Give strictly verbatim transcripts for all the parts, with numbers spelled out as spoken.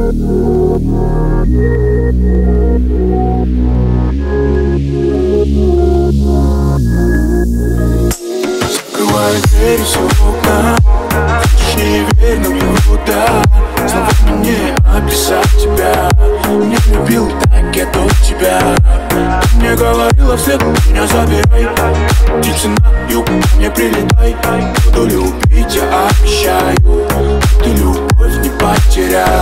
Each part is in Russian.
Закрываю двери, все окна. Хочешь, не верь, но никуда. Словами не описать тебя. Не любил так я до тебя. Ты мне говорила вслед, меня забирай. Птицы на юг, не прилетай. Буду любить, я обещаю. Ты любовь не потеряй.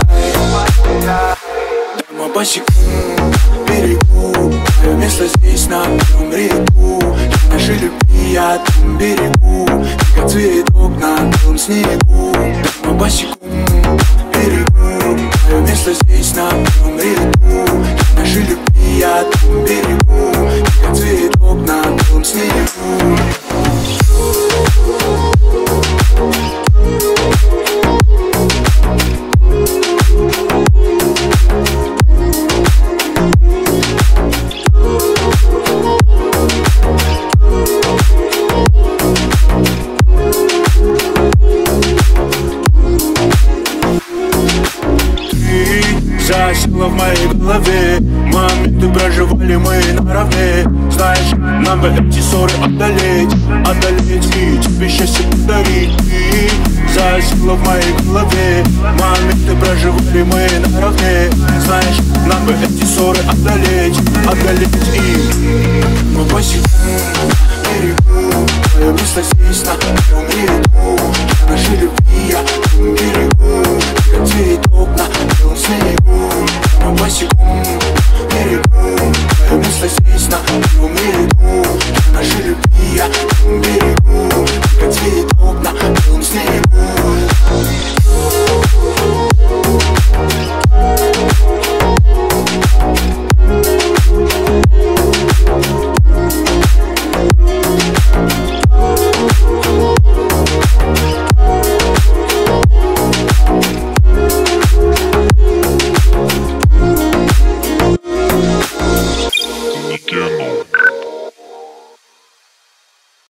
Дома босиком берегу. Мое место здесь на белом берегу. Я нашей любви, я там берегу. Ты как цветок на белом снегу. Дома босиком берегу. Мое место здесь на белом берегу. Я нашей любви, я там берегу. Ты как цветок на белом снегу. Засела в моей голове. Моменты проживали мы наравне. Знаешь, нам бы эти ссоры одолеть, одолеть и тебе счастье подарить. Ты засела в моей голове. Моменты проживали мы наравне. Знаешь, нам бы эти ссоры одолеть, одолеть и мы босиком берегу. Твое место здесь на белом берегу. Я нашей любви, я там берегу.